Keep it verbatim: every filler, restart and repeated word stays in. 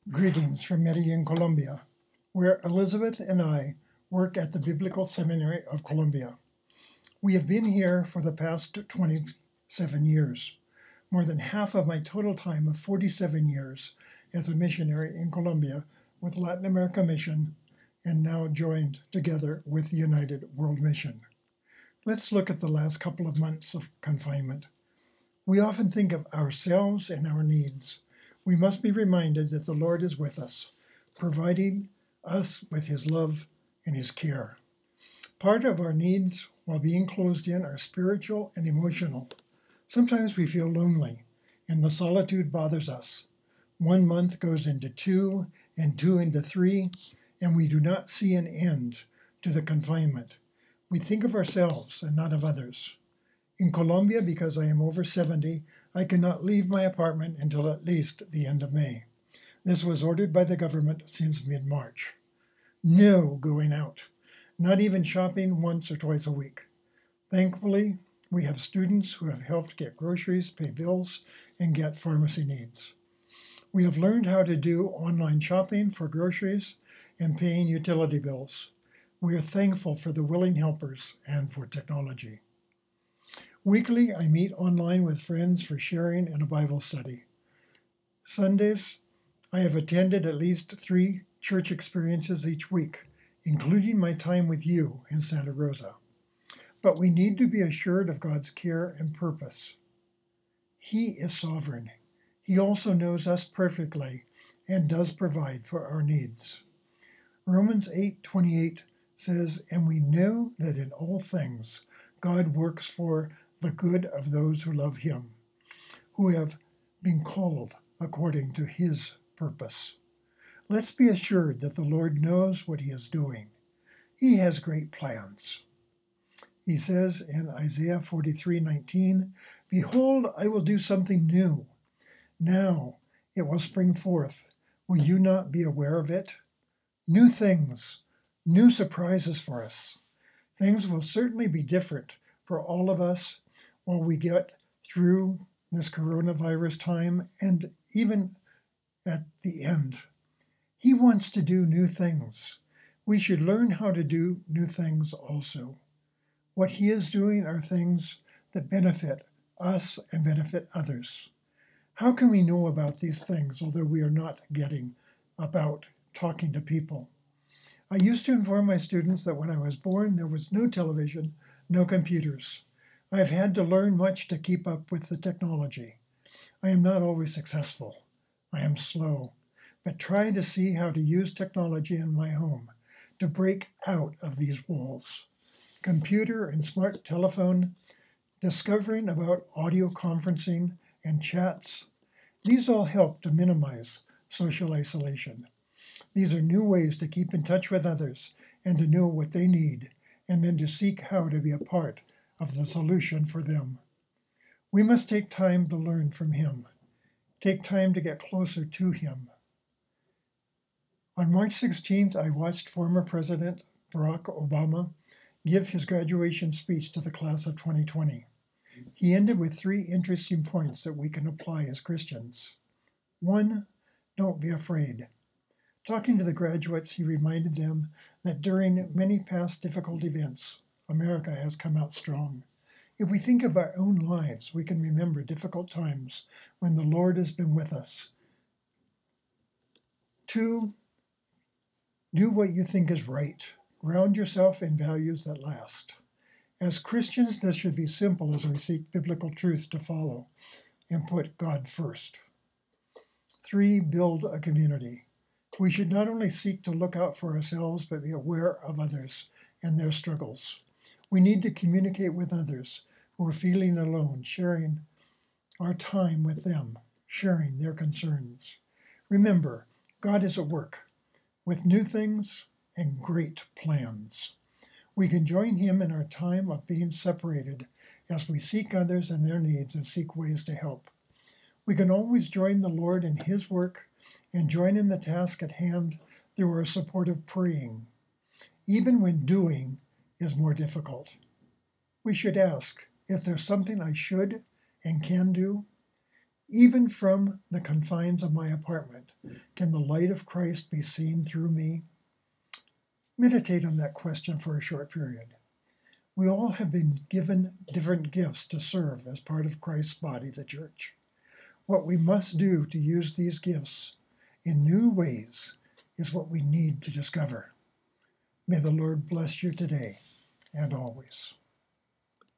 Greetings from Medellin, Colombia, where Elizabeth and I work at the Biblical Seminary of Colombia. We have been here for the past twenty-seven years, more than half of my total time of forty-seven years as a missionary in Colombia with Latin America Mission, and now joined together with the United World Mission. Let's look at the last couple of months of confinement. We often think of ourselves and our needs. We must be reminded that the Lord is with us, providing us with his love and his care. Part of our needs while being closed in are spiritual and emotional. Sometimes we feel lonely, and the solitude bothers us. One month goes into two, and two into three, and we do not see an end to the confinement. We think of ourselves and not of others. In Colombia, because I am over seventy, I cannot leave my apartment until at least the end of May. This was ordered by the government since mid-March. No going out, not even shopping once or twice a week. Thankfully, we have students who have helped get groceries, pay bills, and get pharmacy needs. We have learned how to do online shopping for groceries and paying utility bills. We are thankful for the willing helpers and for technology. Weekly, I meet online with friends for sharing and a Bible study. Sundays, I have attended at least three church experiences each week, including my time with you in Santa Rosa. But we need to be assured of God's care and purpose. He is sovereign. He also knows us perfectly and does provide for our needs. Romans eight twenty-eight says, "And we know that in all things God works for the good of those who love him, who have been called according to his purpose." Let's be assured that the Lord knows what he is doing. He has great plans. He says in Isaiah forty-three nineteen, "Behold, I will do something new. Now it will spring forth. Will you not be aware of it?" New things, new surprises for us. Things will certainly be different for all of us while we get through this coronavirus time and even at the end. He wants to do new things. We should learn how to do new things also. What he is doing are things that benefit us and benefit others. How can we know about these things, although we are not getting about talking to people? I used to inform my students that when I was born, there was no television, no computers. I have had to learn much to keep up with the technology. I am not always successful. I am slow, but try to see how to use technology in my home to break out of these walls. Computer and smart telephone, discovering about audio conferencing and chats, these all help to minimize social isolation. These are new ways to keep in touch with others and to know what they need, and then to seek how to be a part of the solution for them. We must take time to learn from him, take time to get closer to him. On March sixteenth, I watched former President Barack Obama give his graduation speech to the class of twenty twenty. He ended with three interesting points that we can apply as Christians. One, don't be afraid. Talking to the graduates, he reminded them that during many past difficult events, America has come out strong. If we think of our own lives, we can remember difficult times when the Lord has been with us. Two, do what you think is right. Ground yourself in values that last. As Christians, this should be simple as we seek biblical truth to follow and put God first. Three, build a community. We should not only seek to look out for ourselves, but be aware of others and their struggles. We need to communicate with others who are feeling alone, sharing our time with them, sharing their concerns. Remember, God is at work with new things and great plans. We can join him in our time of being separated as we seek others and their needs and seek ways to help. We can always join the Lord in his work and join in the task at hand through our support of praying, even when doing is more difficult. We should ask, is there something I should and can do? Even from the confines of my apartment, can the light of Christ be seen through me? Meditate on that question for a short period. We all have been given different gifts to serve as part of Christ's body, the church. What we must do to use these gifts in new ways is what we need to discover. May the Lord bless you today and always.